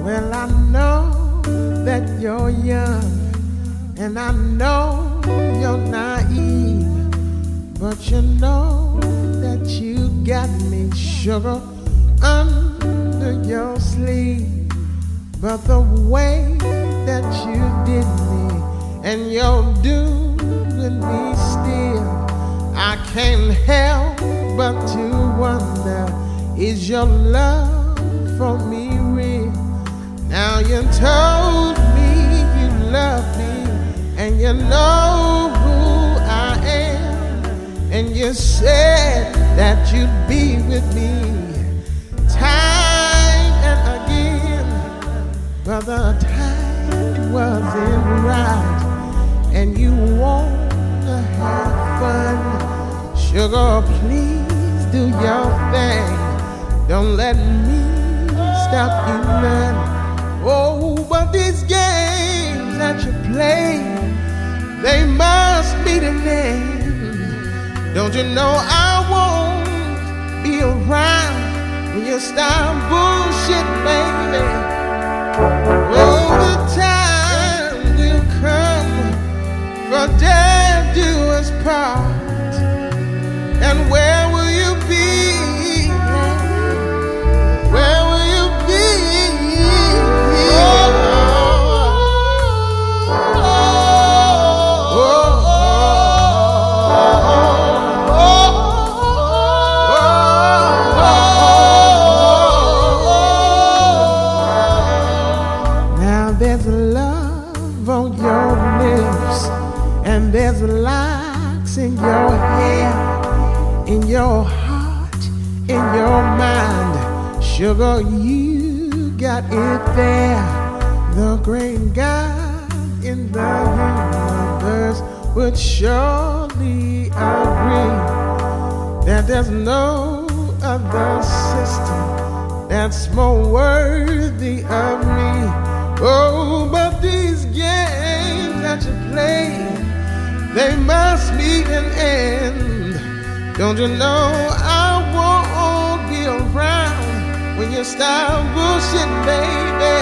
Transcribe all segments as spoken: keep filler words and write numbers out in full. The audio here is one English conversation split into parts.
Well, I know that you're young, and I know you're naive, but you know that you got me, sugar, under your sleeve. But the way that you did me, and you're doing me still, I can't help but to wonder, is your love for me real? Now you told me you love me, and you know who I am, and you said that you'd be with me time and again, but the time wasn't right, and you wanna have fun. Sugar, please do your thing, don't let me stop you none. Oh, but these games that you play, they must be the end. Don't you know I won't be around when you start bullshit, baby. Oh, the time will come for death do us part, and where will you be? Where will you be? There's love on your lips, and there's locks in your hair, in your heart, in your mind. Sugar, you got it there. The great God in the universe would surely agree that there's no other system that's more worthy of me. Oh, but these games that you play, they must meet an end. Don't you know I won't be around when you start bullshit, baby.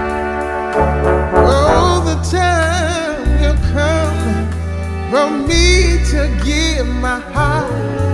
Oh, the time will come for me to give my heart